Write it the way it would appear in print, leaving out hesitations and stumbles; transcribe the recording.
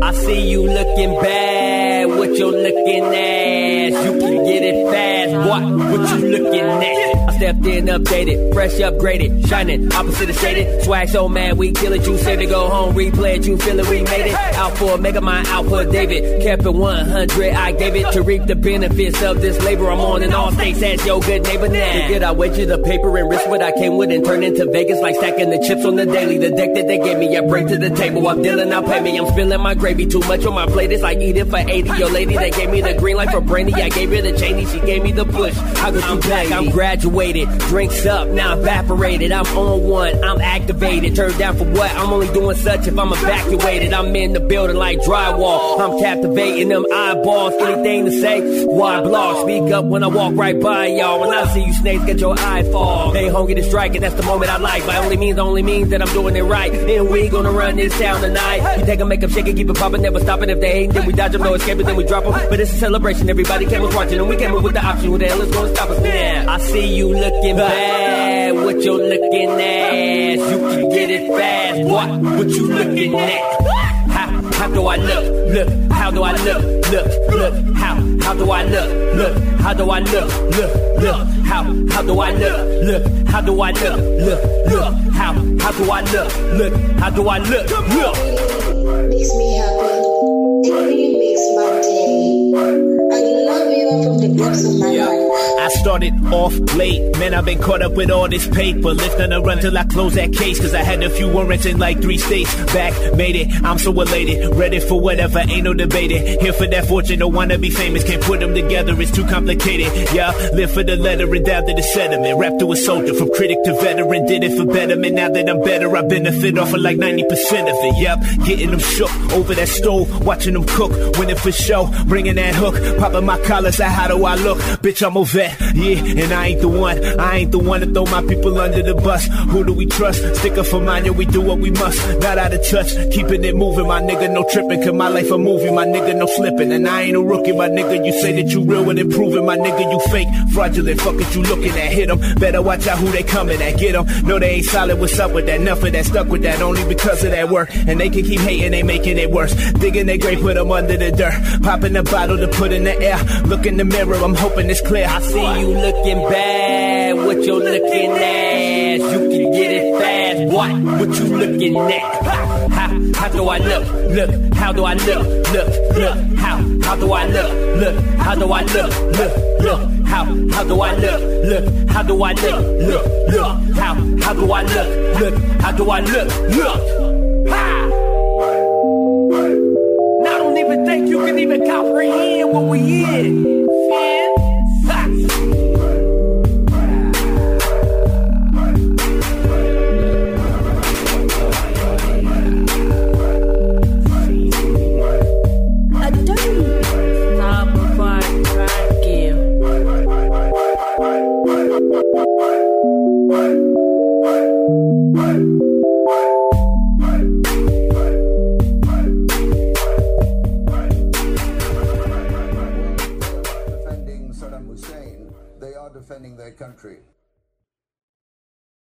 I see you looking bad with your looking ass. You can get it fast, boy. What you looking at? I stepped in, updated, fresh, upgraded, shining, opposite of shaded. Swag so mad, we kill it. You said to go home, replay it. You feel it, we made it. Out for Mega Mind, out for David. Kept it 100, I gave it to reap the benefits of this labor. I'm on in all states as your good neighbor now. Did I wager the paper and risk what I came with and turn into Vegas like stacking the chips on the daily. The deck that they gave me, I bring to the table. I'm dealing, now pay me. I'm spilling my gravy. Too much on my plate, it's like eating for 80. Your lady, they gave me the green light for Brandy. I gave her the Cheney, she gave me the push. I'm back, I'm graduated. Drinks up, now evaporated. I'm on one, I'm activated. Turned down for what? I'm only doing such if I'm evacuated. I'm in the building like drywall. I'm captivating them eyeballs. Anything to say? Why blog? Speak up when I walk right by y'all. When I see you snakes, get your eye fall. They hungry to strike, and that's the moment I like. By only means that I'm doing it right. And we gonna run this town tonight. You take a make 'em shake it, keep it poppin', never stopping. If they ain't, then we dodge them, no escaping, then we drop them. But it's a celebration, everybody came was watching, and we came up with the option. Who the hell is gonna stop us now? I see you looking bad with your looking ass. You can get it fast, what you looking at? How do I look? How do I look? How do I look? How do I look? How do I look? How do I look? How do I look? How do I look? Makes me happy. It really makes my day. I love you from the depths of my heart. I started off late, man, I've been caught up with all this paper. Lifting a run till I close that case, cause I had a few warrants in like 3 states. Back, made it, I'm so elated. Ready for whatever, ain't no debating. Here for that fortune, don't wanna be famous. Can't put them together, it's too complicated. Yeah, live for the letter and down to the sediment. Rap to a soldier, from critic to veteran. Did it for betterment, now that I'm better, I benefit off of like 90% of it. Yep, getting them shook over that stove, watching them cook. Winning for show, bringing that hook. Popping my collars, how do I look? Bitch, I'm a vet. Yeah, and I ain't the one to throw my people under the bus. Who do we trust? Stick up for mine, yeah, we do what we must. Not out of touch, keeping it moving, my nigga, no tripping. Cause my life a movie, my nigga, no slipping. And I ain't a rookie, my nigga, you say that you real and improving. My nigga, you fake, fraudulent, fuck it, you looking at. Hit 'em, better watch out who they coming at. Get 'em, no they ain't solid, what's up with that? Enough of that, stuck with that, only because of that work. And they can keep hating, they making it worse. Digging their grave, put 'em under the dirt. Popping a bottle to put in the air. Look in the mirror, I'm hoping it's clear. I see you looking bad with your looking ass. You can get it fast, what you looking at? How do I look? How do I look? How do I look? How do I look? How do I look? How do I look? How do I look? How do I look? Ha! Now I don't even think you can even comprehend what we in. Man. Ha! Defending their country.